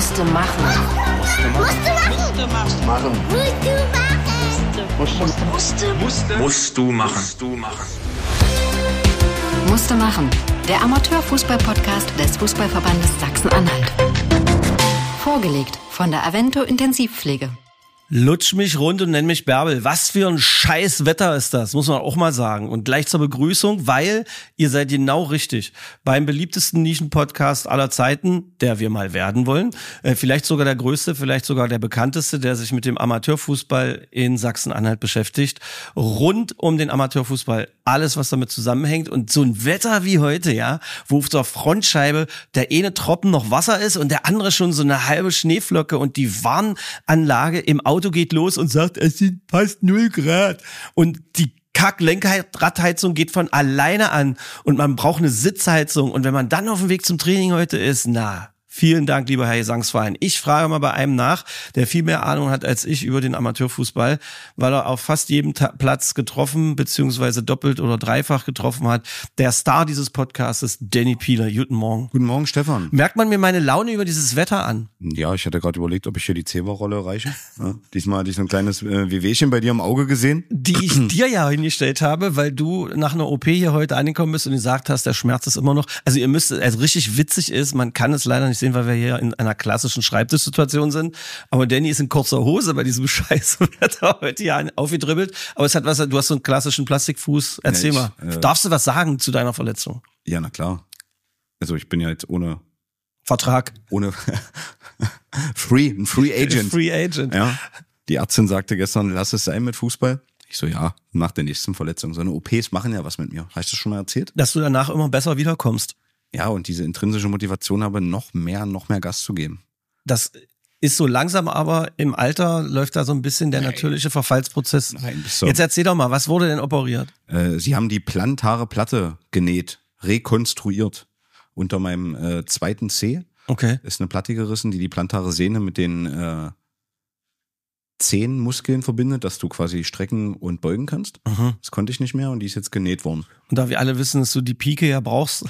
Musste machen. Musst du machen. Musste machen. Der Amateurfußball-Podcast des Fußballverbandes Sachsen-Anhalt. Vorgelegt von der Avento Intensivpflege. Lutsch mich rund und nenn mich Bärbel. Was für ein scheiß Wetter ist das, muss man auch mal sagen. Und gleich zur Begrüßung, weil ihr seid genau richtig. Beim beliebtesten Nischen-Podcast aller Zeiten, der wir mal werden wollen. Vielleicht sogar der größte, vielleicht sogar der bekannteste, der sich mit dem Amateurfußball in Sachsen-Anhalt beschäftigt. Rund um den Amateurfußball. Alles, was damit zusammenhängt. Und so ein Wetter wie heute, ja, wo auf der Frontscheibe der eine Tropfen noch Wasser ist und der andere schon so eine halbe Schneeflocke und die Warnanlage im Auto geht los und sagt, es sind fast 0 Grad. Und die Kack-Lenkradheizung geht von alleine an und man braucht eine Sitzheizung. Und wenn man dann auf dem Weg zum Training heute ist, vielen Dank, lieber Herr Gesangsverein. Ich frage mal bei einem nach, der viel mehr Ahnung hat als ich über den Amateurfußball, weil er auf fast jedem Platz getroffen, beziehungsweise doppelt oder dreifach getroffen hat. Der Star dieses Podcasts ist Danny Pieler. Guten Morgen. Guten Morgen, Stefan. Merkt man mir meine Laune über dieses Wetter an? Ja, ich hatte gerade überlegt, ob ich hier die Zeberrolle reiche. Ja, diesmal hatte ich so ein kleines Wehwehchen bei dir im Auge gesehen. Die ich dir ja hingestellt habe, weil du nach einer OP hier heute angekommen bist und gesagt hast, der Schmerz ist immer noch. Also ihr müsst, also richtig witzig ist, man kann es leider nicht sehen, weil wir hier in einer klassischen Schreibtischsituation sind. Aber Danny ist in kurzer Hose bei diesem Scheiß Wetter heute hier aufgedribbelt. Aber es hat was, du hast so einen klassischen Plastikfuß. Erzähl mal. Darfst du was sagen zu deiner Verletzung? Ja, na klar. Also ich bin ja jetzt ohne Vertrag. Ohne ein Free Agent. Free Agent. Ja. Die Ärztin sagte gestern, lass es sein mit Fußball. Ich so, ja, nach der nächsten Verletzung. So eine OPs machen ja was mit mir. Hast du das schon mal erzählt? Dass du danach immer besser wiederkommst. Ja, und diese intrinsische Motivation habe, noch mehr Gas zu geben. Das ist so langsam, aber im Alter läuft da so ein bisschen der natürliche Verfallsprozess. Nein, so. Jetzt erzähl doch mal, was wurde denn operiert? Sie haben die plantare Platte genäht, rekonstruiert. Unter meinem zweiten C ist eine Platte gerissen, die plantare Sehne mit den Zehenmuskeln verbindet, dass du quasi strecken und beugen kannst. Mhm. Das konnte ich nicht mehr und die ist jetzt genäht worden. Und da wir alle wissen, dass du die Pike ja brauchst,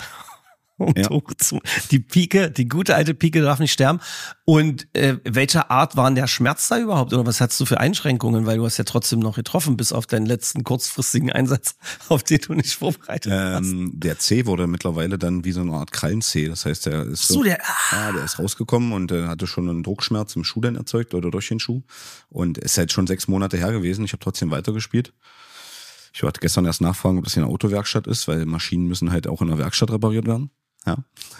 die Pike, die gute alte Pike darf nicht sterben. Und welcher Art war denn der Schmerz da überhaupt? Oder was hattest du für Einschränkungen? Weil du hast ja trotzdem noch getroffen, bis auf deinen letzten kurzfristigen Einsatz, auf den du nicht vorbereitet hast. Der C wurde mittlerweile dann wie so eine Art Krallen-C. Das heißt, der ist der ist rausgekommen und hatte schon einen Druckschmerz im Schuh dann erzeugt oder durch den Schuh. Und es ist halt schon 6 Monate her gewesen. Ich habe trotzdem weitergespielt. Ich wollte gestern erst nachfragen, ob das hier eine Autowerkstatt ist, weil Maschinen müssen halt auch in der Werkstatt repariert werden. Ja.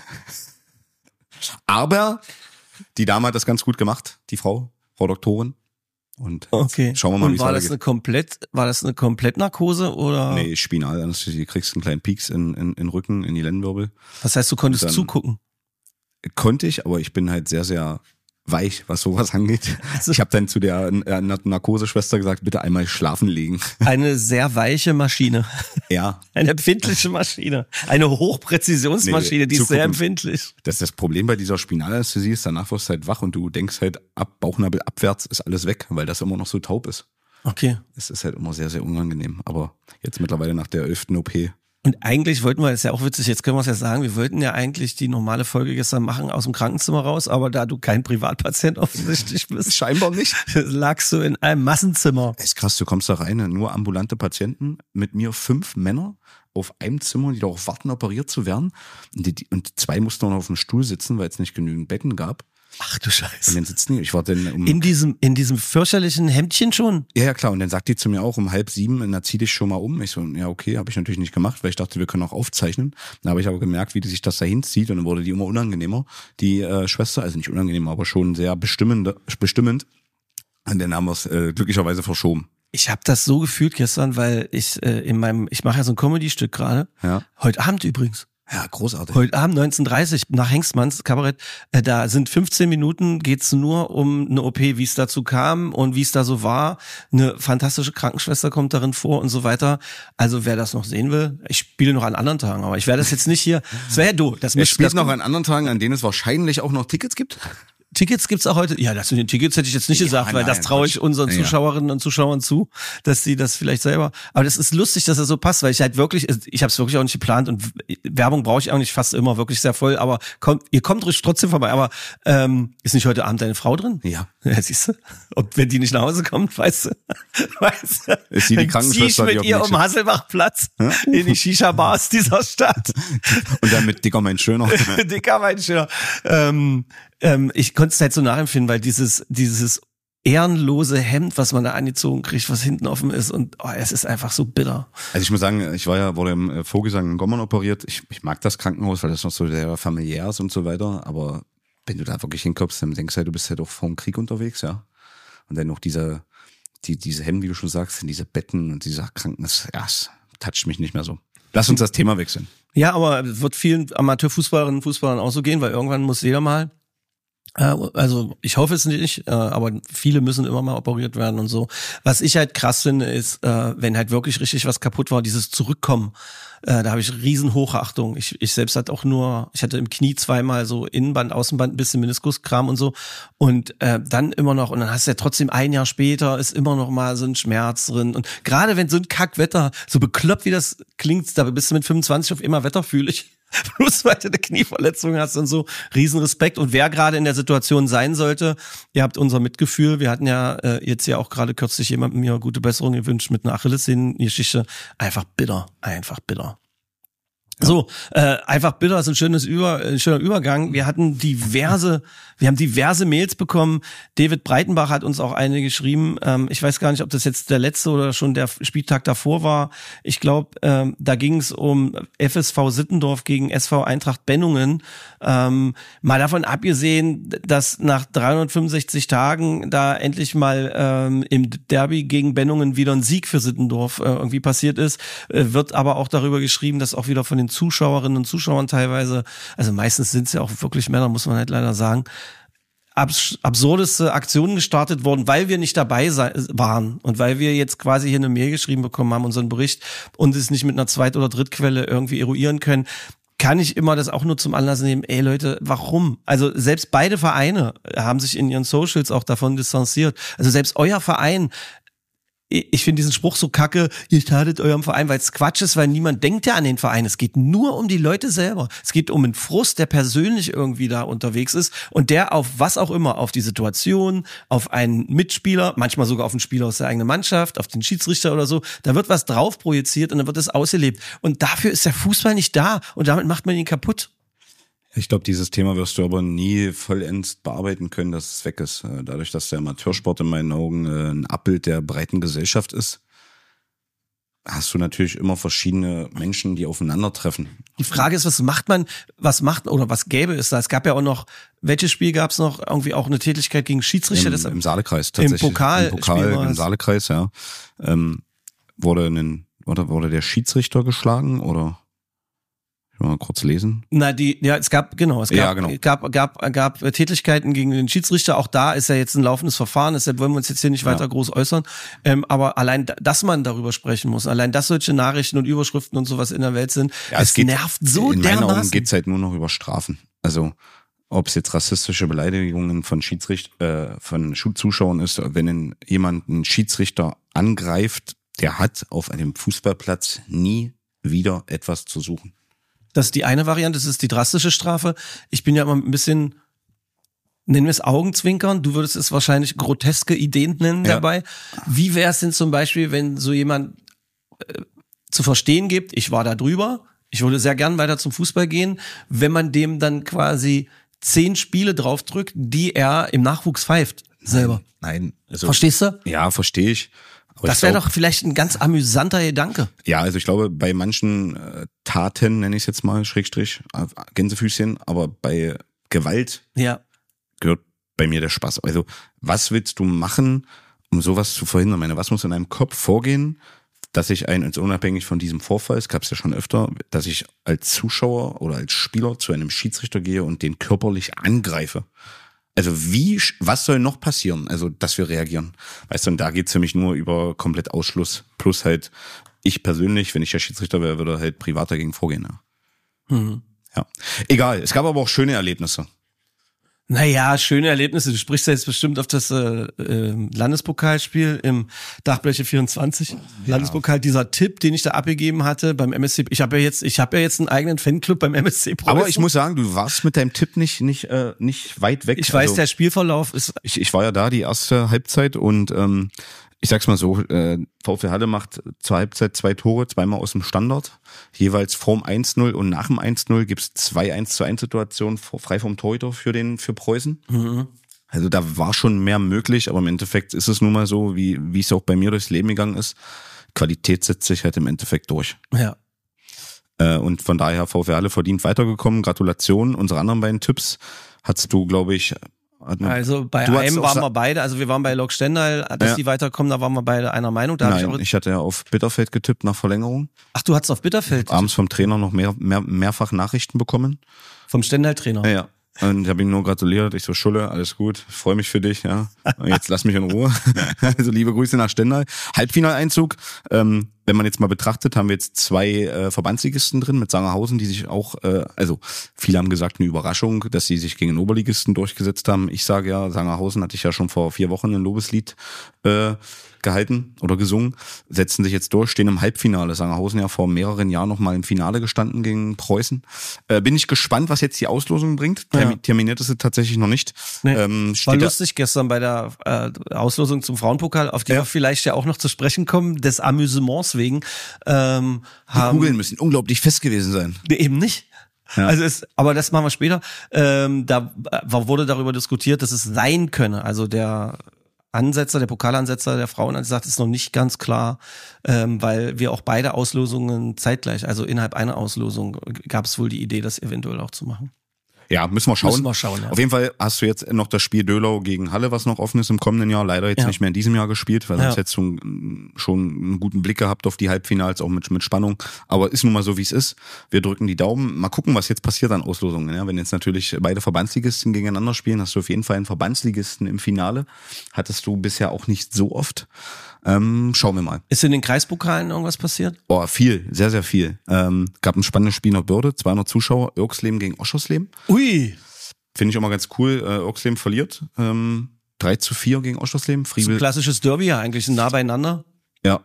Aber die Dame hat das ganz gut gemacht, die Frau Doktorin. Und schauen wir mal, wie es weitergeht. War das eine Komplettnarkose oder? Nee, Spinalanästhesie. Du kriegst einen kleinen Pieks in den Rücken, in die Lendenwirbel. Das heißt, du konntest zugucken? Konnte ich, aber ich bin halt sehr, sehr weich, was sowas angeht. Ich habe dann zu der Narkoseschwester gesagt, bitte einmal schlafen legen. Eine sehr weiche Maschine. Ja. Eine empfindliche Maschine. Eine Hochpräzisionsmaschine, die ist sehr empfindlich. Das Problem bei dieser Spinalanästhesie ist, danach wirst du halt wach und du denkst halt, ab Bauchnabel abwärts ist alles weg, weil das immer noch so taub ist. Okay. Es ist halt immer sehr, sehr unangenehm. Aber jetzt mittlerweile nach der 11. OP. Und eigentlich wollten wir, das ist ja auch witzig, jetzt können wir es ja sagen, wir wollten ja eigentlich die normale Folge gestern machen aus dem Krankenzimmer raus, aber da du kein Privatpatient offensichtlich bist. Scheinbar nicht. Lagst du in einem Massenzimmer. Ist krass, du kommst da rein, nur ambulante Patienten, mit mir 5 Männer auf einem Zimmer, die darauf warten, operiert zu werden. Und 2 mussten noch auf dem Stuhl sitzen, weil es nicht genügend Betten gab. Ach du Scheiße. Und dann sitzen die, ich war dann in diesem fürchterlichen Hemdchen schon? Ja, klar. Und dann sagt die zu mir auch um 6:30, na zieh dich schon mal um. Ich so, ja okay, habe ich natürlich nicht gemacht, weil ich dachte, wir können auch aufzeichnen. Dann habe ich aber gemerkt, wie die sich das dahin zieht und dann wurde die immer unangenehmer. Die Schwester, also nicht unangenehm, aber schon sehr bestimmend. Und dann haben wir es glücklicherweise verschoben. Ich habe das so gefühlt gestern, weil ich mache ja so ein Comedy-Stück gerade. Ja. Heute Abend übrigens. Ja, großartig. Heute Abend 19:30 nach Hengstmanns Kabarett, da sind 15 Minuten, geht's nur um eine OP, wie es dazu kam und wie es da so war. Eine fantastische Krankenschwester kommt darin vor und so weiter. Also wer das noch sehen will, ich spiele noch an anderen Tagen, aber ich werde das jetzt nicht hier, das wäre ja doof. Das spielt noch an anderen Tagen, an denen es wahrscheinlich auch noch Tickets gibt. Tickets gibt's auch heute. Ja, das mit den Tickets hätte ich jetzt nicht gesagt, weil das traue ich unseren Zuschauerinnen und Zuschauern zu, dass sie das vielleicht selber. Aber das ist lustig, dass das so passt, weil ich habe es wirklich auch nicht geplant und Werbung brauche ich auch nicht, fast immer wirklich sehr voll. Aber ihr kommt trotzdem vorbei. Aber ist nicht heute Abend deine Frau drin? Ja. Ja, siehst du? Und wenn die nicht nach Hause kommt, weißt du, ist sie die Krankenschwester, die mit ihr um Hasselbachplatz in die Shisha-Bars dieser Stadt. Und dann mit Dicker mein Schöner. Dicker mein Schöner. Ich konnte es halt so nachempfinden, weil dieses ehrenlose Hemd, was man da angezogen kriegt, was hinten offen ist und es ist einfach so bitter. Also ich muss sagen, wurde im Vogelsang in Gommern operiert. Ich mag das Krankenhaus, weil das noch so sehr familiär ist und so weiter, aber wenn du da wirklich hinkommst, dann denkst du halt, du bist halt auch vor dem Krieg unterwegs, ja. Und dann noch diese Hemden, wie du schon sagst, diese Betten und dieser Krankenhaus, es toucht mich nicht mehr so. Lass uns das Thema wechseln. Ja, aber es wird vielen Amateurfußballerinnen und Fußballern auch so gehen, weil irgendwann muss jeder mal. Also ich hoffe es nicht, aber viele müssen immer mal operiert werden und so. Was ich halt krass finde, ist, wenn halt wirklich richtig was kaputt war, dieses Zurückkommen. Da habe ich riesen Hochachtung. Ich selbst ich hatte im Knie zweimal so Innenband, Außenband, ein bisschen Meniskuskram und so. Und dann immer noch, und dann hast du ja trotzdem ein Jahr später, ist immer noch mal so ein Schmerz drin. Und gerade wenn so ein Kackwetter, so bekloppt wie das klingt, da bist du mit 25 auf immer wetterfühlig. Bloß weil du eine Knieverletzung hast und so, riesen Respekt. Und wer gerade in der Situation sein sollte, ihr habt unser Mitgefühl. Wir hatten ja jetzt ja auch gerade kürzlich jemandem mir gute Besserung gewünscht mit einer Achillessehnengeschichte. Einfach bitter. Ja. So, einfach bitter ist ein schöner Übergang. Wir haben diverse Mails bekommen. David Breitenbach hat uns auch eine geschrieben. Ich weiß gar nicht, ob das jetzt der letzte oder schon der Spieltag davor war. Ich glaube, da ging es um FSV Sittendorf gegen SV Eintracht Bennungen. Mal davon abgesehen, dass nach 365 Tagen da endlich mal im Derby gegen Bennungen wieder ein Sieg für Sittendorf irgendwie passiert ist, wird aber auch darüber geschrieben, dass auch wieder von den Zuschauerinnen und Zuschauern teilweise, also meistens sind es ja auch wirklich Männer, muss man halt leider sagen, absurdeste Aktionen gestartet worden, weil wir nicht dabei waren und weil wir jetzt quasi hier eine Mail geschrieben bekommen haben, unseren Bericht, und es nicht mit einer Zweit- oder Drittquelle irgendwie eruieren können, kann ich immer das auch nur zum Anlass nehmen, Leute, warum? Also selbst beide Vereine haben sich in ihren Socials auch davon distanziert. Also selbst euer Verein, ich finde diesen Spruch so kacke, ihr schadet eurem Verein, weil es Quatsch ist, weil niemand denkt ja an den Verein. Es geht nur um die Leute selber. Es geht um einen Frust, der persönlich irgendwie da unterwegs ist und der auf was auch immer, auf die Situation, auf einen Mitspieler, manchmal sogar auf einen Spieler aus der eigenen Mannschaft, auf den Schiedsrichter oder so, da wird was drauf projiziert und dann wird es ausgelebt. Und dafür ist der Fußball nicht da und damit macht man ihn kaputt. Ich glaube, dieses Thema wirst du aber nie vollends bearbeiten können, dass es weg ist. Dadurch, dass der Amateursport in meinen Augen ein Abbild der breiten Gesellschaft ist, hast du natürlich immer verschiedene Menschen, die aufeinandertreffen. Die Frage ist, was gäbe es da? Es gab ja auch noch, welches Spiel gab es noch? Irgendwie auch eine Tätigkeit gegen Schiedsrichter? Im Saalekreis tatsächlich. Im Pokal im Saalekreis, ja. Wurde der Schiedsrichter geschlagen oder? Mal kurz lesen. Es gab Tätigkeiten gegen den Schiedsrichter. Auch da ist ja jetzt ein laufendes Verfahren, deshalb wollen wir uns jetzt hier nicht weiter groß äußern. Aber allein, dass man darüber sprechen muss, allein, dass solche Nachrichten und Überschriften und sowas in der Welt sind, es nervt so dermaßen. In meinen Augen geht's halt nur noch über Strafen. Also, ob es jetzt rassistische Beleidigungen von Zuschauern ist, wenn jemand einen Schiedsrichter angreift, der hat auf einem Fußballplatz nie wieder etwas zu suchen. Das ist die eine Variante, das ist die drastische Strafe. Ich bin ja immer ein bisschen, nennen wir es Augenzwinkern, du würdest es wahrscheinlich groteske Ideen nennen dabei. Wie wäre es denn zum Beispiel, wenn so jemand zu verstehen gibt, ich war da drüber, ich würde sehr gern weiter zum Fußball gehen, wenn man dem dann quasi 10 Spiele draufdrückt, die er im Nachwuchs pfeift selber. Nein. Also, verstehst du? Ja, verstehe ich. Aber das wäre doch vielleicht ein ganz amüsanter Gedanke. Ja, also ich glaube, bei manchen Taten, nenne ich es jetzt mal, Schrägstrich, Gänsefüßchen, aber bei Gewalt gehört bei mir der Spaß. Also was willst du machen, um sowas zu verhindern? Ich meine, was muss in einem Kopf vorgehen, dass ich unabhängig von diesem Vorfall, es gab es ja schon öfter, dass ich als Zuschauer oder als Spieler zu einem Schiedsrichter gehe und den körperlich angreife? Also was soll noch passieren? Also, dass wir reagieren. Weißt du, und da geht's für mich nur über komplett Ausschluss. Plus halt, ich persönlich, wenn ich der Schiedsrichter wäre, würde halt privat dagegen vorgehen. Ja. Ja. Egal, es gab aber auch schöne Erlebnisse. Naja, schöne Erlebnisse. Du sprichst ja jetzt bestimmt auf das Landespokalspiel im Dachbleche 24. Ja. Landespokal, dieser Tipp, den ich da abgegeben hatte beim MSC. Ich habe ja jetzt einen eigenen Fanclub beim MSC Preußen. Aber ich muss sagen, du warst mit deinem Tipp nicht weit weg. Ich weiß, der Spielverlauf ist... Ich war ja da die erste Halbzeit und ich sag's mal so, VfL Halle macht zur Halbzeit 2 Tore, zweimal aus dem Standard. Jeweils vorm 1-0 und nach dem 1-0 gibt's 2 1-zu-1-Situationen frei vom Torhüter für Preußen. Mhm. Also da war schon mehr möglich, aber im Endeffekt ist es nun mal so, wie es auch bei mir durchs Leben gegangen ist. Qualität setzt sich halt im Endeffekt durch. Ja. Und von daher VfL Halle verdient weitergekommen. Gratulation. Unsere anderen beiden Tipps hattest du, glaube ich... Also bei einem waren wir beide, also wir waren bei Lok Stendal, dass die weiterkommen, da waren wir beide einer Meinung. Da ich hatte ja auf Bitterfeld getippt nach Verlängerung. Ach, du hattest auf Bitterfeld? Abends vom Trainer noch mehrfach Nachrichten bekommen. Vom Stendal-Trainer? Ja. Und ich habe ihm nur gratuliert. Ich so, Schulle, alles gut, freue mich für dich, ja. Und jetzt lass mich in Ruhe. Also liebe Grüße nach Stendal. Halbfinaleinzug. Wenn man jetzt mal betrachtet, haben wir jetzt 2 Verbandsligisten drin mit Sangerhausen, die sich auch, also viele haben gesagt, eine Überraschung, dass sie sich gegen den Oberligisten durchgesetzt haben. Ich sage ja, Sangerhausen hatte ich ja schon vor 4 Wochen ein Lobeslied gehalten oder gesungen, setzen sich jetzt durch, stehen im Halbfinale. Sangerhausen ja vor mehreren Jahren noch mal im Finale gestanden gegen Preußen. Bin ich gespannt, was jetzt die Auslosung bringt. Terminiert ist es tatsächlich noch nicht. Nee. War lustig gestern bei der Auslosung zum Frauenpokal, auf die wir vielleicht ja auch noch zu sprechen kommen, des Amüsements wegen. Die Kugeln müssen unglaublich fest gewesen sein. Nee, eben nicht. Ja. Also aber das machen wir später. Da wurde darüber diskutiert, dass es sein könne. Also der Pokalansetzer der Frauen hat gesagt, ist noch nicht ganz klar, weil wir auch beide Auslosungen zeitgleich, also innerhalb einer Auslosung gab es wohl die Idee, das eventuell auch zu machen. Ja, müssen wir schauen. Ja. Auf jeden Fall hast du jetzt noch das Spiel Döhlau gegen Halle, was noch offen ist im kommenden Jahr. Leider jetzt nicht mehr in diesem Jahr gespielt, weil sonst jetzt schon einen guten Blick gehabt auf die Halbfinals, auch mit Spannung. Aber ist nun mal so, wie es ist. Wir drücken die Daumen. Mal gucken, was jetzt passiert an Auslosungen. Ja, wenn jetzt natürlich beide Verbandsligisten gegeneinander spielen, hast du auf jeden Fall einen Verbandsligisten im Finale. Hattest du bisher auch nicht so oft. Schauen wir mal. Ist in den Kreispokalen irgendwas passiert? Boah, viel, sehr, sehr viel. Gab ein spannendes Spiel nach Börde, 200 Zuschauer, Irksleben gegen Oschersleben. Ui! Finde ich auch mal ganz cool. Irksleben verliert 3-4 gegen Oschersleben. Friebe, so ein klassisches Derby ja eigentlich, sind nah beieinander. Ja,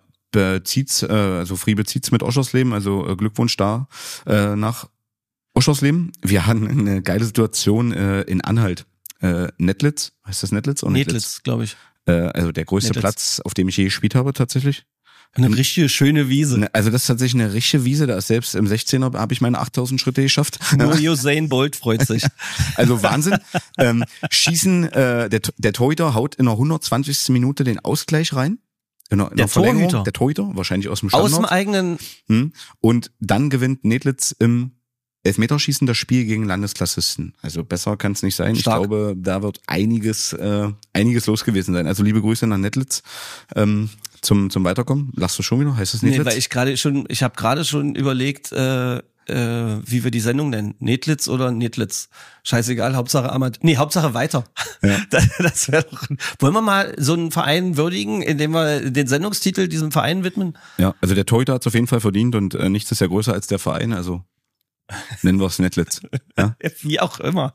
Friebe zieht's mit Oschersleben, also Glückwunsch da nach Oschersleben. Wir hatten eine geile Situation in Anhalt. Nettlitz, heißt das Nettlitz? Nettlitz, glaube ich. Also der größte Platz, auf dem ich je gespielt habe, tatsächlich. Eine richtige schöne Wiese. Also das ist tatsächlich eine richtige Wiese. Da ist selbst im 16er habe ich meine 8000 Schritte geschafft. Nur Usain Bolt freut sich. Also Wahnsinn. Schießen, der Torhüter haut in der 120. Minute den Ausgleich rein. In der Verlängerung. Der Torhüter, wahrscheinlich aus dem Standard. Aus dem eigenen. Und dann gewinnt Nedlitz im Elfmeterschießen das Spiel gegen Landesklassisten. Also besser kann es nicht sein. Stark. Ich glaube, da wird einiges los gewesen sein. Also liebe Grüße nach Nedlitz. Zum Weiterkommen. Lachst du schon wieder? Heißt das Nedlitz? Nee, weil ich habe gerade schon überlegt, wie wir die Sendung nennen. Nedlitz oder Nedlitz? Scheißegal, Hauptsache weiter. Ja. Das wäre doch. Wollen wir mal so einen Verein würdigen, indem wir den Sendungstitel diesem Verein widmen? Ja, also der Torhüter hat es auf jeden Fall verdient und nichts ist ja größer als der Verein, also nennen wir es Nedlitz. Ja? Wie auch immer.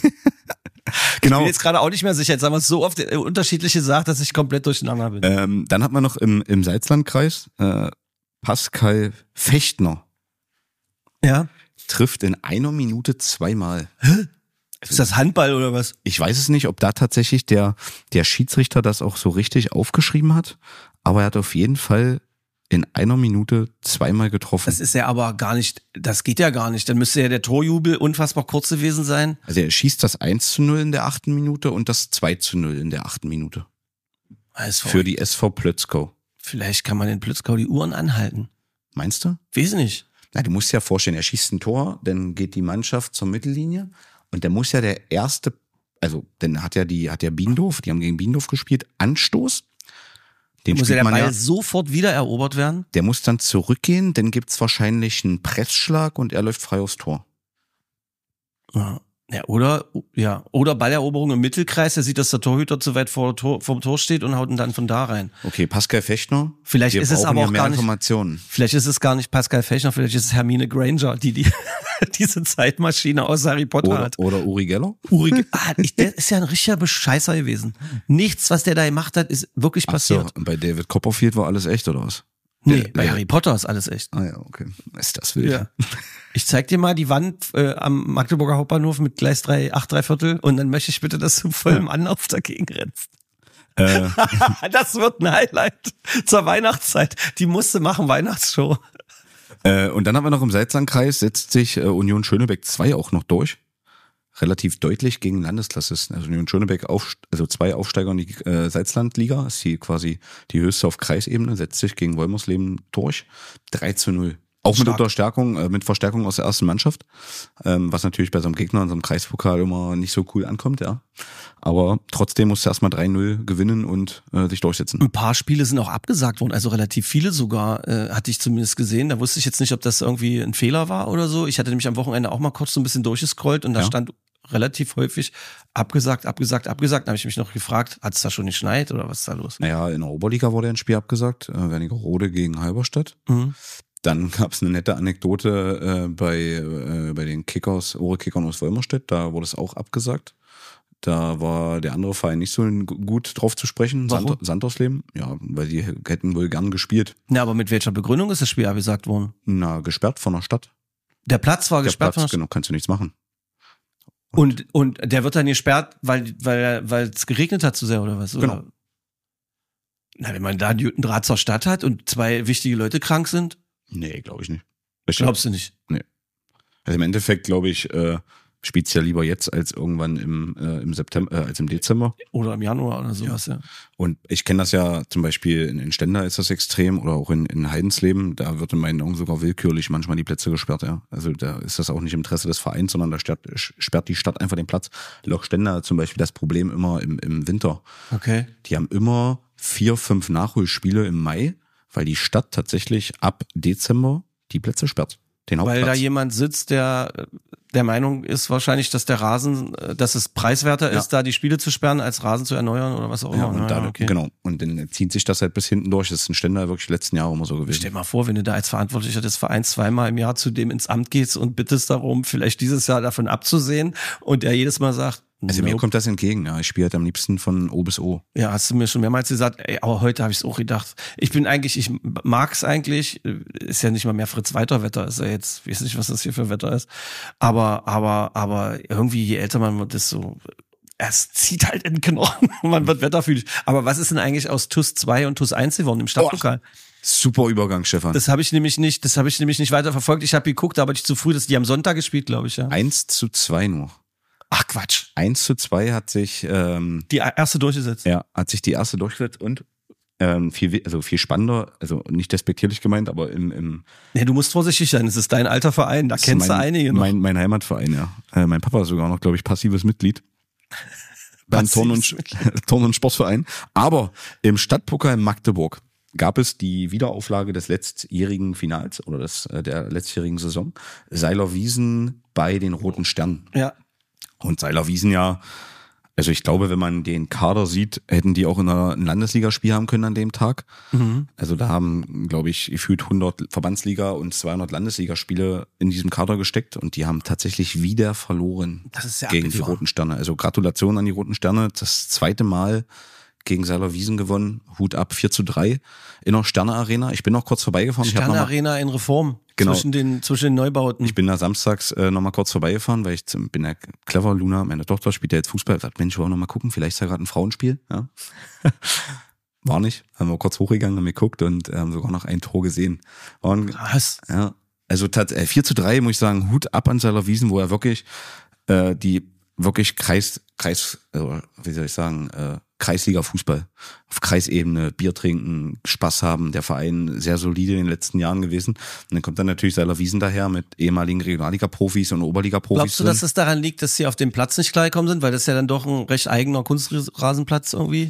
Genau. Ich bin jetzt gerade auch nicht mehr sicher. Jetzt haben wir es so oft unterschiedlich gesagt, dass ich komplett durcheinander bin. Dann hat man noch im Salzlandkreis Pascal Fechtner. Ja. Trifft in 1 Minute 2-mal. Hä? Ist das Handball oder was? Ich weiß es nicht, ob da tatsächlich der Schiedsrichter das auch so richtig aufgeschrieben hat, aber er hat auf jeden Fall in 1 Minute 2-mal getroffen. Das ist ja aber gar nicht, das geht ja gar nicht. Dann müsste ja der Torjubel unfassbar kurz gewesen sein. Also er schießt das 1-0 in der 8. Minute und das 2-0 in der 8. Minute. Für die SV Plötzkau. Vielleicht kann man in Plötzkau die Uhren anhalten. Meinst du? Weiß nicht. Na, du musst dir ja vorstellen, er schießt ein Tor, dann geht die Mannschaft zur Mittellinie und dann muss ja der erste, also dann hat ja Biendorf, die haben gegen Biendorf gespielt, Anstoß. Den muss ja der Ball sofort wieder erobert werden? Der muss dann zurückgehen, dann gibt's wahrscheinlich einen Pressschlag und er läuft frei aufs Tor. Ja. Oder Balleroberung im Mittelkreis, der sieht, dass der Torhüter zu weit vom Tor steht und haut ihn dann von da rein. Okay, Pascal Fechner. Vielleicht ist es aber auch gar nicht. Informationen. Vielleicht ist es gar nicht Pascal Fechner, vielleicht ist es Hermine Granger, die diese Zeitmaschine aus Harry Potter hat. Oder Uri Geller. Der ist ja ein richtiger Bescheißer gewesen. Nichts, was der da gemacht hat, ist wirklich passiert. So, und bei David Copperfield war alles echt, oder was? Nee, bei Harry Potter ist alles echt. Ah ja, okay. Ist das wild. Ja. Ich zeig dir mal die Wand am Magdeburger Hauptbahnhof mit Gleis 8¾ und dann möchte ich bitte, dass du voll im Anlauf dagegen rennst. Das wird ein Highlight zur Weihnachtszeit. Die musste machen, Weihnachtsshow. Und dann haben wir noch im Salzlandkreis, setzt sich Union Schönebeck 2 auch noch durch. Relativ deutlich gegen Landesklassisten. Also Union Schönebeck, 2 Aufsteiger in die Salzlandliga, ist quasi die höchste auf Kreisebene, setzt sich gegen Wolmersleben durch. 3:0. Auch stark. mit Verstärkung aus der ersten Mannschaft, was natürlich bei so einem Gegner in so einem Kreispokal immer nicht so cool ankommt, ja. Aber trotzdem musste erstmal 3:0 gewinnen und sich durchsetzen. Ein paar Spiele sind auch abgesagt worden, also relativ viele sogar, hatte ich zumindest gesehen. Da wusste ich jetzt nicht, ob das irgendwie ein Fehler war oder so. Ich hatte nämlich am Wochenende auch mal kurz so ein bisschen durchgescrollt und da stand relativ häufig abgesagt. Da habe ich mich noch gefragt, hat es da schon geschneit oder was ist da los? Naja, in der Oberliga wurde ein Spiel abgesagt, Wernigerode gegen Halberstadt. Mhm. Dann gab es eine nette Anekdote bei den Ore-Kickern aus Wolmerstedt, da wurde es auch abgesagt. Da war der andere Verein nicht so gut drauf zu sprechen, Sandhausleben. Ja, weil die hätten wohl gern gespielt. Ja, aber mit welcher Begründung ist das Spiel abgesagt worden? Na, gesperrt von der Stadt. Der Platz war gesperrt von der Stadt? Genau, kannst du nichts machen. Und der wird dann gesperrt, weil es geregnet hat zu sehr, oder was? Oder? Genau. Na, wenn man da einen Draht zur Stadt hat und 2 wichtige Leute krank sind? Nee, glaube ich nicht. Glaubst du nicht? Nee. Also im Endeffekt, glaube ich, spielt's ja lieber jetzt als irgendwann im September, als im Dezember. Oder im Januar oder sowas, ja. Und ich kenne das ja zum Beispiel in Stendal ist das extrem oder auch in Heidensleben, da wird in meinen Augen sogar willkürlich manchmal die Plätze gesperrt, ja. Also da ist das auch nicht im Interesse des Vereins, sondern da sperrt die Stadt einfach den Platz. Loch Stendal hat zum Beispiel das Problem immer im Winter. Okay. Die haben immer 4, 5 Nachholspiele im Mai, weil die Stadt tatsächlich ab Dezember die Plätze sperrt. Den Hauptplatz. Weil da jemand sitzt, der Meinung ist wahrscheinlich, dass der Rasen, dass es preiswerter ist, da die Spiele zu sperren, als Rasen zu erneuern oder was auch immer. Ja, und genau. Und dann zieht sich das halt bis hinten durch. Das ist in Stendal wirklich die letzten Jahre immer so gewesen. Stell dir mal vor, wenn du da als Verantwortlicher des Vereins 2-mal im Jahr zu dem ins Amt gehst und bittest darum, vielleicht dieses Jahr davon abzusehen und er jedes Mal sagt, also mir kommt das entgegen, ja. Ich spiele halt am liebsten von O bis O. Ja, hast du mir schon mehrmals gesagt, aber heute habe ich es auch gedacht. Ich mag es eigentlich, ist ja nicht mal mehr Fritz-Walter-Wetter, ist ja jetzt, ich weiß nicht, was das hier für Wetter ist. Aber irgendwie, je älter man wird, desto, es zieht halt in den Knochen und man wird wetterfühlig. Aber was ist denn eigentlich aus TuS 2 und TuS 1 geworden im Stadtpokal? Super Übergang, Stefan. Das habe ich nämlich nicht weiter verfolgt. Ich habe geguckt, aber nicht zu früh, die haben Sonntag gespielt, glaube ich, ja. 1:2 nur. Ach Quatsch. 1:2 hat sich die erste durchgesetzt. Ja, hat sich die erste durchgesetzt und viel spannender, also nicht despektierlich gemeint, aber Nee, du musst vorsichtig sein, es ist dein alter Verein, da kennst du einige noch. Mein Heimatverein, ja. Mein Papa ist sogar noch, glaube ich, passives Mitglied beim Turn- und Sportverein. Aber im Stadtpokal Magdeburg gab es die Wiederauflage des letztjährigen Finals oder der letztjährigen Saison. Seilerwiesen bei den Roten Sternen. Ja. Und Seilerwiesen ja, also ich glaube, wenn man den Kader sieht, hätten die auch ein Landesligaspiel haben können an dem Tag. Mhm. Also da haben, glaube ich, gefühlt 100 Verbandsliga und 200 Landesligaspiele in diesem Kader gesteckt und die haben tatsächlich wieder verloren gegen die Roten Sterne. Also Gratulation an die Roten Sterne, das 2. Mal gegen Seilerwiesen gewonnen, Hut ab, 4:3 in der Sterne-Arena. Ich bin noch kurz vorbeigefahren. Sterne-Arena in Reform, genau. zwischen den Neubauten. Ich bin da samstags noch mal kurz vorbeigefahren, weil ich bin ja clever, Luna, meine Tochter spielt ja jetzt Fußball. Ich dachte, Mensch, wollen wir noch mal gucken, vielleicht ist ja gerade ein Frauenspiel. Ja. War nicht, haben wir kurz hochgegangen, haben geguckt und haben sogar noch ein Tor gesehen. Krass. Ja, also 4:3 muss ich sagen, Hut ab an Seilerwiesen, wo er wirklich Kreisliga-Fußball. Auf Kreisebene, Bier trinken, Spaß haben, der Verein sehr solide in den letzten Jahren gewesen. Und dann kommt dann natürlich Seilerwiesen daher mit ehemaligen Regionalliga-Profis und Oberliga-Profis. Glaubst du, dass es daran liegt, dass sie auf dem Platz nicht klargekommen sind? Weil das ist ja dann doch ein recht eigener Kunstrasenplatz irgendwie.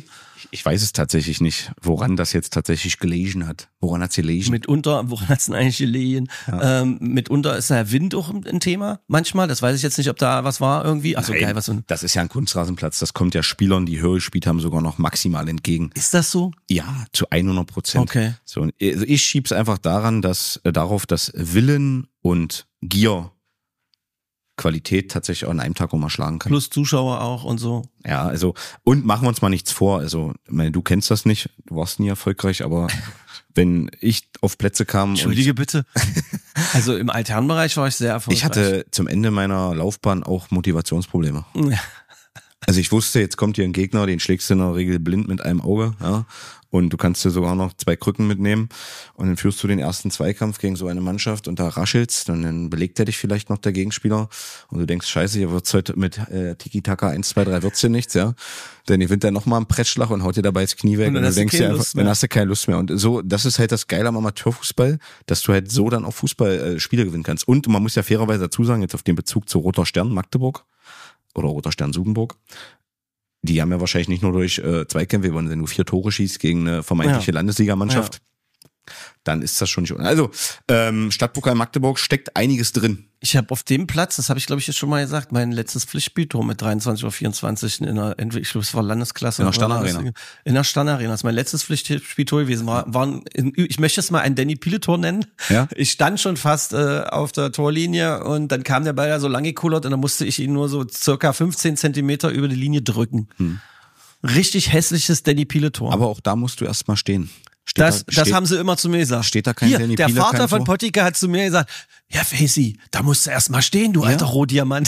Ich weiß es tatsächlich nicht, woran das jetzt tatsächlich gelegen hat. Woran hat's gelegen? Woran hat's denn eigentlich gelegen? Ja. Mitunter ist der Wind auch ein Thema manchmal. Das weiß ich jetzt nicht, ob da was war irgendwie. Achso, geil, was so. Das ist ja ein Kunstrasenplatz. Das kommt ja Spielern, die höher gespielt haben, sogar noch maximal entgegen. Ist das so? Ja, zu 100%. Okay. So, also ich schieb's einfach darauf, dass Willen und Gier Qualität tatsächlich auch in einem Tag schlagen kann. Plus Zuschauer auch und so. Ja, also, und machen wir uns mal nichts vor. Also, ich meine, du kennst das nicht, du warst nie erfolgreich, aber wenn ich auf Plätze kam. Entschuldige bitte. Also im Altherrenbereich war ich sehr erfolgreich. Ich hatte zum Ende meiner Laufbahn auch Motivationsprobleme. Ja. Also ich wusste, jetzt kommt hier ein Gegner, den schlägst du in der Regel blind mit einem Auge, ja. Und du kannst dir sogar noch 2 Krücken mitnehmen und dann führst du den ersten Zweikampf gegen so eine Mannschaft und da raschelst und dann belegt er dich vielleicht noch der Gegenspieler und du denkst, scheiße, hier wird's heute mit Tiki-Taka 1, 2, 3 wird's hier nichts, ja. Dann gewinnt er nochmal einen Brettschlag und haut dir dabei das Knie weg und du denkst dir einfach, dann hast du keine Lust mehr. Und so, das ist halt das Geile am Amateurfußball, dass du halt so dann auch Fußballspiele gewinnen kannst. Und man muss ja fairerweise dazu sagen, jetzt auf den Bezug zu Roter Stern Magdeburg oder Roter Stern Sudenburg, die haben ja wahrscheinlich nicht nur durch Zweikämpfe, wenn du 4 Tore schießt gegen eine vermeintliche Landesligamannschaft, dann ist das schon nicht. Also Stadtpokal Magdeburg steckt einiges drin. Ich habe auf dem Platz, das habe ich glaube ich jetzt schon mal gesagt, mein letztes Pflichtspieltor mit 23:24 in der, ich glaube es war Landesklasse. In der Stannarena. In der Stannarena. Das ist mein letztes Pflichtspieltor gewesen. Ich möchte es mal ein Danny Piele-Tor nennen. Ja? Ich stand schon fast auf der Torlinie und dann kam der Ball da so lang gekullert und dann musste ich ihn nur so circa 15 Zentimeter über die Linie drücken. Richtig hässliches Danny Piele-Tor. Aber auch da musst du erst mal stehen. Das haben sie immer zu mir gesagt. Steht da kein Danny der Piele, Vater von Pottika hat zu mir gesagt, ja Facey, da musst du erst mal stehen, du alter Rohdiamant.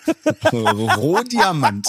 Rohdiamant.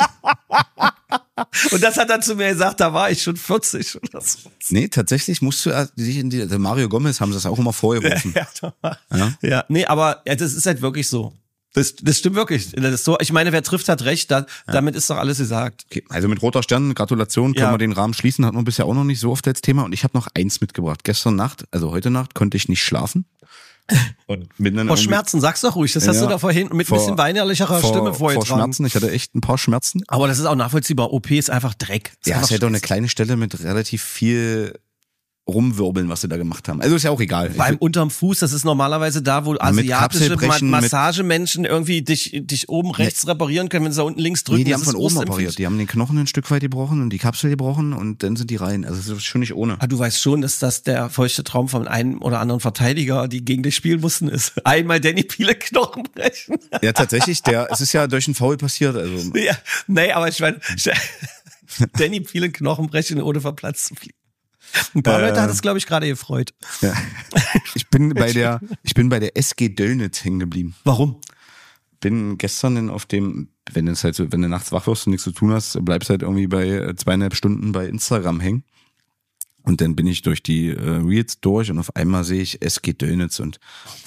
Und das hat er zu mir gesagt, da war ich schon 40 oder so. Nee, tatsächlich musst du sich der Mario Gomez haben sie das auch immer vorgeworfen. Ja, nee, aber das ist halt wirklich so. Das stimmt wirklich. Das ist so, ich meine, wer trifft, hat recht. Damit ist doch alles gesagt. Okay, also mit Roter Stern, Gratulation, können wir den Rahmen schließen. Hat man bisher auch noch nicht so oft als Thema. Und ich habe noch eins mitgebracht. Gestern Nacht, also heute Nacht, konnte ich nicht schlafen. Und vor Schmerzen, sag's doch ruhig. Das hast du da vorhin mit ein bisschen weinerlicherer Stimme vorgetragen. Vor Schmerzen, ich hatte echt ein paar Schmerzen. Aber das ist auch nachvollziehbar. OP ist einfach Dreck. Es ist halt doch eine kleine Stelle mit relativ viel rumwirbeln, was sie da gemacht haben. Also ist ja auch egal. Beim unterm Fuß, das ist normalerweise da, wo asiatische Massagemenschen irgendwie dich oben rechts reparieren können, wenn sie da unten links drücken. Nee, die haben von oben operiert. Die haben den Knochen ein Stück weit gebrochen und die Kapsel gebrochen und dann sind die rein. Also das ist schon nicht ohne. Du weißt schon, dass das der feuchte Traum von einem oder anderen Verteidiger, die gegen dich spielen mussten, ist. Einmal Danny Piele Knochen brechen. Ja, tatsächlich. Es ist ja durch einen Foul passiert. Also. Ja, nee, aber ich meine, Danny Piele Knochen brechen, ohne vom Platz zu fliegen. Ein paar Leute hat es, glaube ich, gerade gefreut. Ja. Ich bin bei der SG Döllnitz hängen geblieben. Warum? Bin gestern auf dem, wenn du nachts wach wirst und nichts zu tun hast, bleibst halt irgendwie bei 2,5 Stunden bei Instagram hängen. Und dann bin ich durch die Reels durch und auf einmal sehe ich SG Döllnitz und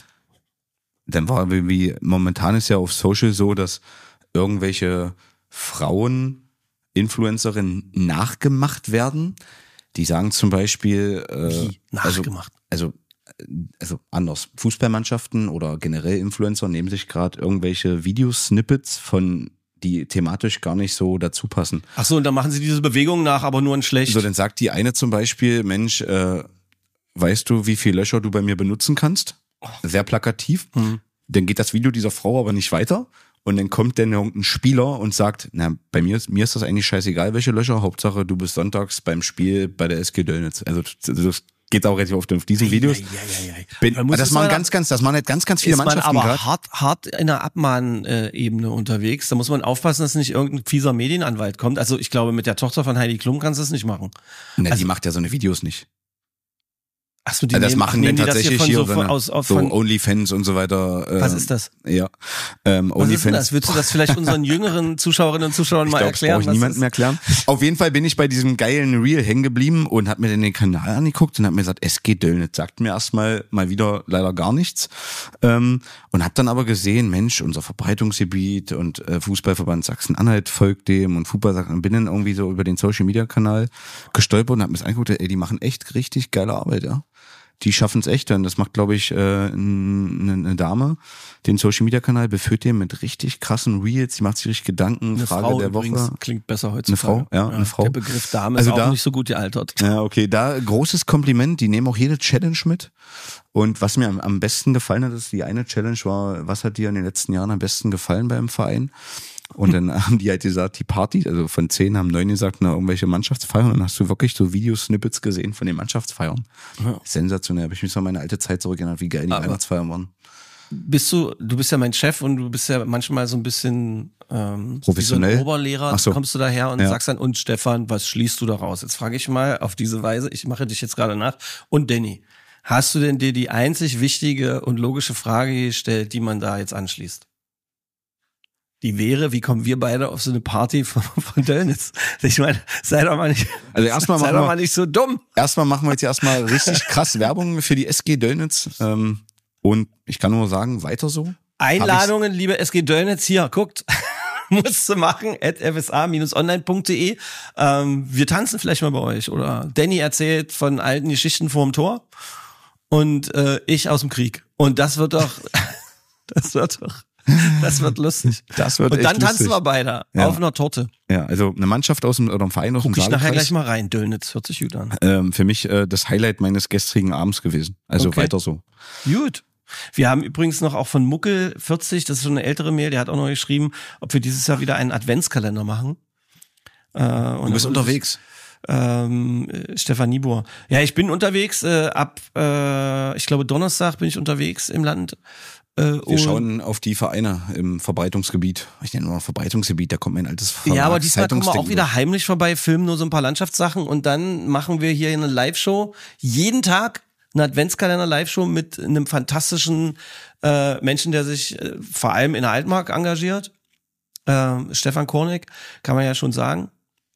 dann war wie momentan ist ja auf Social so, dass irgendwelche Frauen Influencerinnen nachgemacht werden. Die sagen zum Beispiel, nachgemacht. Also anders. Fußballmannschaften oder generell Influencer nehmen sich gerade irgendwelche Videosnippets von, die thematisch gar nicht so dazu passen. Ach so, und dann machen sie diese Bewegungen nach, aber nur in schlecht. So, dann sagt die eine zum Beispiel, Mensch, weißt du, wie viele Löcher du bei mir benutzen kannst? Sehr plakativ. Dann geht das Video dieser Frau aber nicht weiter. Und dann kommt dann irgendein Spieler und sagt, na, bei mir ist das eigentlich scheißegal, welche Löcher. Hauptsache, du bist sonntags beim Spiel bei der SG Döllnitz. Also das geht auch relativ oft auf diesen Videos. Das machen ganz viele Mannschaften aber hart in der Abmahnebene unterwegs. Da muss man aufpassen, dass nicht irgendein fieser Medienanwalt kommt. Also ich glaube, mit der Tochter von Heidi Klum kannst du das nicht machen. Ne, die macht ja so eine Videos nicht. Ach so, das machen dann tatsächlich hier so OnlyFans und so weiter. Was ist das? Ja. OnlyFans. Willst du das vielleicht unseren jüngeren Zuschauerinnen und Zuschauern mal erklären? Das brauche ich niemandem erklären. Auf jeden Fall bin ich bei diesem geilen Reel hängen geblieben und hab mir dann den Kanal angeguckt und hab mir gesagt, SG Döllnitz sagt mir erstmal mal wieder leider gar nichts. Und hab dann aber gesehen, Mensch, unser Verbreitungsgebiet und Fußballverband Sachsen-Anhalt folgt dem und Fußball und bin dann irgendwie so über den Social-Media-Kanal gestolpert und hab mir das angeguckt, ey, die machen echt richtig geile Arbeit, ja. Die schaffen es echt. Und das macht, glaube ich, eine Dame, den Social-Media-Kanal, befüllt den mit richtig krassen Reels. Die macht sich richtig Gedanken. Eine Frage Frau der Woche. Klingt besser heutzutage. Eine Frau, ja, eine Frau. Der Begriff Dame also ist auch da, nicht so gut gealtert. Ja, okay, da großes Kompliment. Die nehmen auch jede Challenge mit. Und was mir am besten gefallen hat, ist die eine Challenge war, was hat dir in den letzten Jahren am besten gefallen beim Verein? Und dann haben die halt gesagt, die Party, also von 10 haben 9 gesagt, na, irgendwelche Mannschaftsfeiern. Und dann hast du wirklich so Videosnippets gesehen von den Mannschaftsfeiern. Ja. Sensationell. Habe ich mich so an meine alte Zeit zurückerinnert, wie geil die Weihnachtsfeiern waren. Du bist ja mein Chef und du bist ja manchmal so ein bisschen professionell. Wie so ein Oberlehrer. So. Kommst du daher und sagst dann, und Stefan, was schließt du daraus? Jetzt frage ich mal auf diese Weise, ich mache dich jetzt gerade nach. Und Danny, hast du denn dir die einzig wichtige und logische Frage gestellt, die man da jetzt anschließt? Die wäre, wie kommen wir beide auf so eine Party von Döllnitz? Ich meine, sei doch mal nicht so dumm. Erstmal machen wir jetzt erstmal richtig krass Werbung für die SG Döllnitz. Und ich kann nur sagen, weiter so. Einladungen, liebe SG Döllnitz, hier, guckt. Musst du machen, @fsa-online.de. Wir tanzen vielleicht mal bei euch. Oder Danny erzählt von alten Geschichten vorm Tor. Und ich aus dem Krieg. Und das wird lustig. Das wird und dann echt tanzen lustig. wir beide auf einer Torte. Ja, also eine Mannschaft oder ein Verein aus dem Guck ich Saalkreis. nachher gleich mal rein. Döllnitz, hört sich gut an. Für mich das Highlight meines gestrigen Abends gewesen. Also weiter so. Gut. Wir haben übrigens noch auch von Muckel 40, das ist schon eine ältere Mail, der hat auch noch geschrieben, ob wir dieses Jahr wieder einen Adventskalender machen. Du bist unterwegs. Stefan Niebuhr. Ja, ich bin unterwegs. Ich glaube Donnerstag bin ich unterwegs im Land. Wir schauen auf die Vereine im Verbreitungsgebiet. Ich nenne nur Verbreitungsgebiet, da kommt mein altes Verlag. Ja, aber diesmal kommen wir auch wieder heimlich vorbei, filmen nur so ein paar Landschaftssachen und dann machen wir hier eine Live-Show. Jeden Tag eine Adventskalender-Live-Show mit einem fantastischen Menschen, der sich vor allem in der Altmark engagiert. Stefan Kornick, kann man ja schon sagen.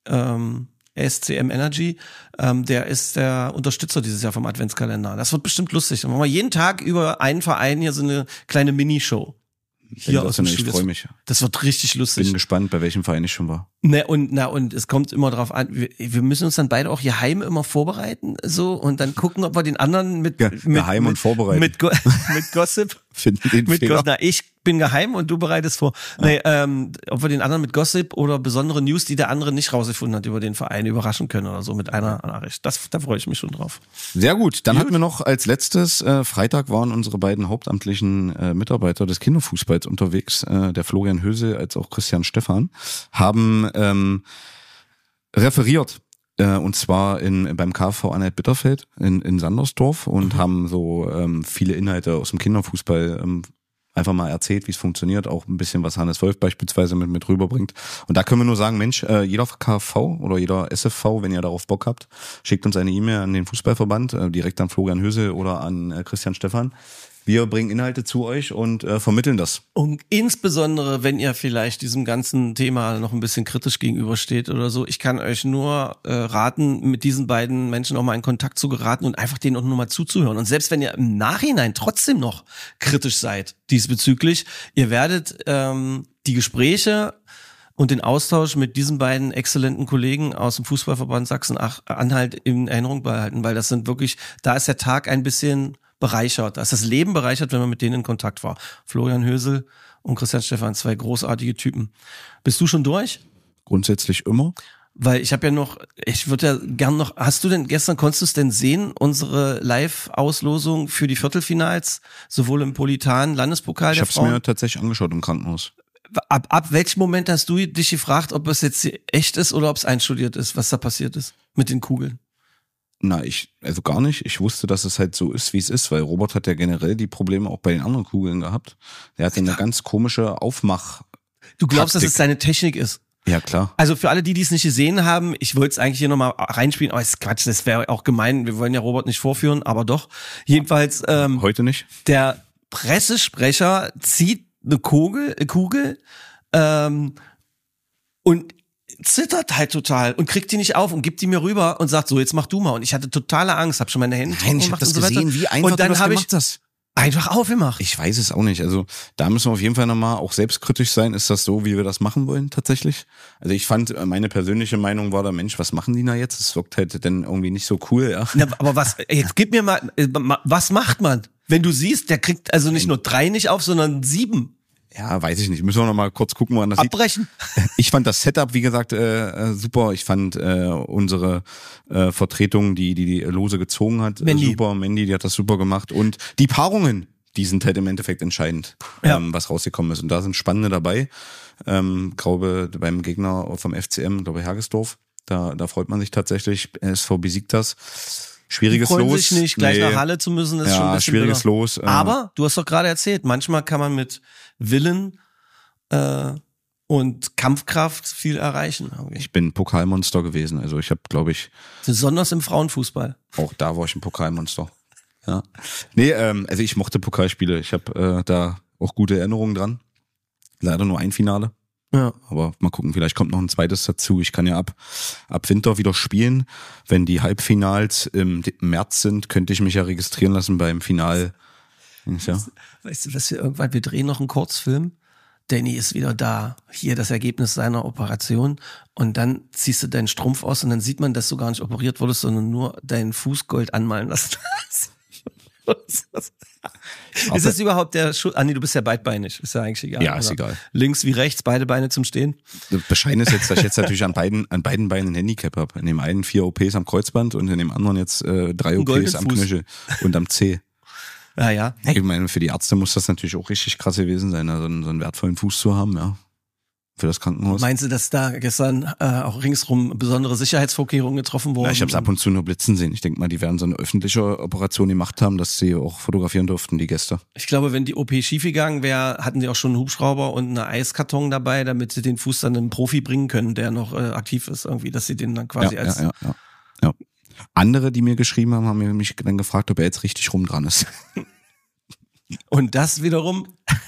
SCM Energy, der ist der Unterstützer dieses Jahr vom Adventskalender. Das wird bestimmt lustig. Dann machen wir jeden Tag über einen Verein hier so eine kleine Minishow. Hier aus dem Studio. Ich freue mich. Das wird richtig lustig. Bin gespannt, bei welchem Verein ich schon war. Und es kommt immer drauf an, wir müssen uns dann beide auch hier heim immer vorbereiten, so, und dann gucken, ob wir den anderen geheim und vorbereiten. Mit Gossip. Finden den Fehler. Ich bin geheim und du bereitest vor. Ja. Ob wir den anderen mit Gossip oder besondere News, die der andere nicht rausgefunden hat über den Verein, überraschen können oder so mit einer Nachricht. Da freue ich mich schon drauf. Sehr gut. Dann hatten wir noch als letztes, Freitag waren unsere beiden hauptamtlichen Mitarbeiter des Kinderfußballs unterwegs, der Florian Hösel als auch Christian Stephan, haben referiert. Und zwar beim KfV Anhalt-Bitterfeld in Sandersdorf und haben so viele Inhalte aus dem Kinderfußball einfach mal erzählt, wie es funktioniert, auch ein bisschen, was Hannes Wolf beispielsweise mit rüberbringt. Und da können wir nur sagen, Mensch, jeder KfV oder jeder SFV, wenn ihr darauf Bock habt, schickt uns eine E-Mail an den Fußballverband, direkt an Florian Hösel oder an Christian Stephan. Wir bringen Inhalte zu euch und vermitteln das. Und insbesondere, wenn ihr vielleicht diesem ganzen Thema noch ein bisschen kritisch gegenübersteht oder so, ich kann euch nur raten, mit diesen beiden Menschen auch mal in Kontakt zu geraten und einfach denen auch nur mal zuzuhören. Und selbst wenn ihr im Nachhinein trotzdem noch kritisch seid diesbezüglich, ihr werdet die Gespräche und den Austausch mit diesen beiden exzellenten Kollegen aus dem Fußballverband Sachsen-Anhalt in Erinnerung behalten, weil das sind wirklich, da ist der Tag ein bisschen bereichert. Da ist das Leben bereichert, wenn man mit denen in Kontakt war. Florian Hösel und Christian Stephan, zwei großartige Typen. Bist du schon durch? Grundsätzlich immer. Weil ich würde ja gern noch, konntest du es denn sehen, unsere Live-Auslosung für die Viertelfinals, sowohl im Politan, Landespokal der Frauen? Ich habe es mir tatsächlich angeschaut im Krankenhaus. Ab welchem Moment hast du dich gefragt, ob es jetzt echt ist oder ob es einstudiert ist, was da passiert ist mit den Kugeln? Also gar nicht. Ich wusste, dass es halt so ist, wie es ist, weil Robert hat ja generell die Probleme auch bei den anderen Kugeln gehabt. Der hat eine ganz komische Du glaubst, dass es seine Technik ist? Ja, klar. Also für alle, die es nicht gesehen haben, ich wollte es eigentlich hier nochmal reinspielen, aber ist Quatsch, das wäre auch gemein. Wir wollen ja Robert nicht vorführen, aber doch. Jedenfalls. Heute nicht. Der Pressesprecher zieht eine Kugel und zittert halt total und kriegt die nicht auf und gibt die mir rüber und sagt so, jetzt mach du mal. Und ich hatte totale Angst, hab schon meine Hände ich hab das gesehen, wie einfach und dann du das gemacht hast. Einfach aufgemacht. Ich weiß es auch nicht. Also da müssen wir auf jeden Fall nochmal auch selbstkritisch sein. Ist das so, wie wir das machen wollen tatsächlich? Also ich fand, meine persönliche Meinung war da, Mensch, was machen die da jetzt? Es wirkt halt dann irgendwie nicht so cool. Ja. Na, aber was, jetzt gib mir mal, was macht man? Wenn du siehst, der kriegt also nicht nur 3 nicht auf, sondern 7. Ja, weiß ich nicht. Müssen wir noch mal kurz gucken, woran das abbrechen. Ich fand das Setup, wie gesagt, super. Ich fand unsere Vertretung, die Lose gezogen hat, super. Mandy, die hat das super gemacht. Und die Paarungen, die sind halt im Endeffekt entscheidend, was rausgekommen ist. Und da sind spannende dabei. Glaube beim Gegner vom FCM, glaube Hergesdorf. Da freut man sich tatsächlich. SV besiegt das. Schwieriges Los. Sich nicht, gleich nach Halle zu müssen, ist schon ein bisschen schwieriges bitter. Los. Aber du hast doch gerade erzählt, manchmal kann man mit Willen und Kampfkraft viel erreichen. Okay. Ich bin Pokalmonster gewesen, also ich habe, glaube ich... Besonders im Frauenfußball. Auch da war ich ein Pokalmonster. Ja. Nee, also ich mochte Pokalspiele. Ich habe da auch gute Erinnerungen dran. Leider nur ein Finale. Ja, aber mal gucken, vielleicht kommt noch ein zweites dazu. Ich kann ja ab Winter wieder spielen. Wenn die Halbfinals im März sind, könnte ich mich ja registrieren lassen beim Final. Ja. Weißt du, wir drehen noch einen Kurzfilm. Danny ist wieder da. Hier das Ergebnis seiner Operation. Und dann ziehst du deinen Strumpf aus und dann sieht man, dass du gar nicht operiert wurdest, sondern nur deinen Fußgold anmalen lassen hast. Ist es überhaupt der Schuh? Nee, du bist ja beidbeinig. Ist ja eigentlich egal. Ja, ist egal. Links wie rechts, beide Beine zum Stehen. Das Bescheidene ist jetzt, dass ich jetzt natürlich an beiden Beinen ein Handicap habe. In dem einen 4 OPs am Kreuzband und in dem anderen jetzt 3 OPs am Knöchel und am Zeh. Ja. Ich meine, für die Ärzte muss das natürlich auch richtig krass gewesen sein, so einen wertvollen Fuß zu haben, ja. Für das Krankenhaus. Meinst du, dass da gestern auch ringsrum besondere Sicherheitsvorkehrungen getroffen wurden? Ja, ich habe es ab und zu nur blitzen sehen. Ich denke mal, die werden so eine öffentliche Operation gemacht haben, dass sie auch fotografieren durften, die Gäste. Ich glaube, wenn die OP schiefgegangen wäre, hatten die auch schon einen Hubschrauber und einen Eiskarton dabei, damit sie den Fuß dann einem Profi bringen können, der noch aktiv ist irgendwie, dass sie den dann quasi Ja. Andere, die mir geschrieben haben, haben mich dann gefragt, ob er jetzt richtig rum dran ist. Und das wiederum...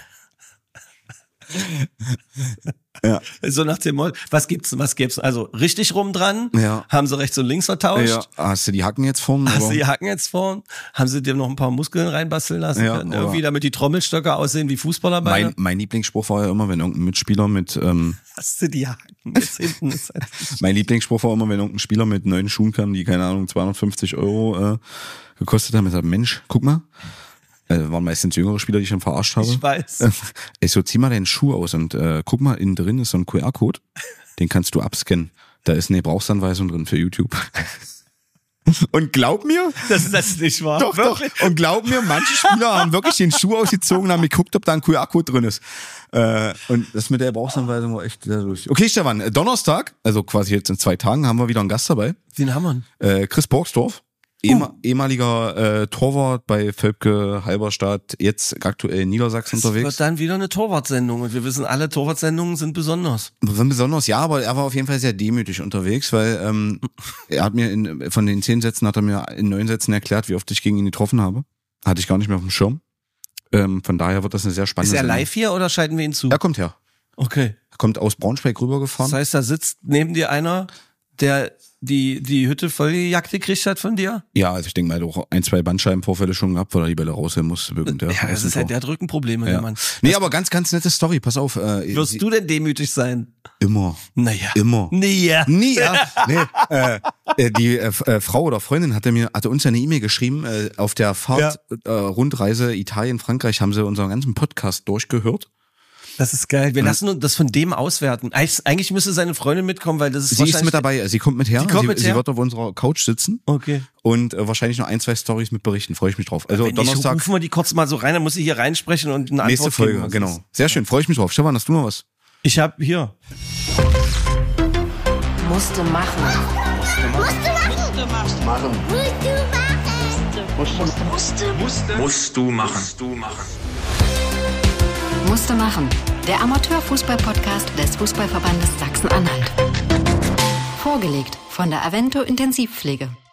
Ja. So nach dem Motto, was gibt's? Also richtig rum dran? Ja. Haben sie rechts und links vertauscht? Ja. Hast du die Hacken jetzt vorn? Haben sie dir noch ein paar Muskeln reinbasteln lassen können? Irgendwie, damit die Trommelstöcke aussehen wie Fußballerbeine? Mein Lieblingsspruch war ja immer, wenn irgendein Mitspieler mit... Hast du die Haken jetzt hinten? Mein Lieblingsspruch war immer, wenn irgendein Spieler mit neuen Schuhen kam, die, keine Ahnung, 250 € gekostet haben. Ich sag, Mensch, guck mal. Waren meistens jüngere Spieler, die ich schon verarscht habe. Ich weiß. Ich so, zieh mal deinen Schuh aus und guck mal, innen drin ist so ein QR-Code. Den kannst du abscannen. Da ist eine Gebrauchsanweisung drin für YouTube. Und glaub mir, das ist nicht wahr. Doch. Und glaub mir, manche Spieler haben wirklich den Schuh ausgezogen und haben geguckt, ob da ein QR-Code drin ist. Und das mit der Gebrauchsanweisung war echt sehr lustig. Okay, Stefan, Donnerstag, also quasi jetzt in 2 Tagen, haben wir wieder einen Gast dabei. Wen haben wir? Chris Borgsdorf. Ehemaliger Torwart bei Völpke, Halberstadt, jetzt aktuell in Niedersachsen unterwegs. Das wird dann wieder eine Torwartsendung und wir wissen, alle Torwartsendungen sind besonders. Ja, aber er war auf jeden Fall sehr demütig unterwegs, weil er hat mir von den 10 Sätzen hat er mir in 9 Sätzen erklärt, wie oft ich gegen ihn getroffen habe. Hatte ich gar nicht mehr auf dem Schirm. Von daher wird das eine sehr spannende Sendung. Ist er live hier oder schalten wir ihn zu? Er kommt her. Okay. Er kommt aus Braunschweig rübergefahren. Das heißt, da sitzt neben dir einer, der die Hütte vollgejagt gekriegt hat von dir? Ja, also ich denke mal, auch 1, 2 Bandscheibenvorfälle schon gehabt, weil er die Bälle raushören musste. Ja, das ist halt, der hat Rückenprobleme, der Mann. Nee, aber ganz, ganz nette Story, pass auf. Wirst du denn demütig sein? Immer. Naja. Immer. Nie, ja. Die Frau oder Freundin hatte uns ja eine E-Mail geschrieben, auf der Fahrt, Rundreise Italien, Frankreich, haben sie unseren ganzen Podcast durchgehört. Das ist geil. Wir lassen uns das von dem auswerten. Eigentlich müsste seine Freundin mitkommen, weil das ist Sie ist mit dabei. Sie kommt mit her. Sie wird auf unserer Couch sitzen. Okay. Und wahrscheinlich noch 1, 2 Storys mit berichten. Freue ich mich drauf. Also Donnerstag. Rufen wir die kurz mal so rein, dann muss sie hier reinsprechen und eine nächste Antwort Folge, genau. Sehr schön. Freue ich mich drauf. Stefan, hast du noch was? Ich habe hier. Musste machen. Musste machen. Der Amateurfußball-Podcast des Fußballverbandes Sachsen-Anhalt. Vorgelegt von der Avento Intensivpflege.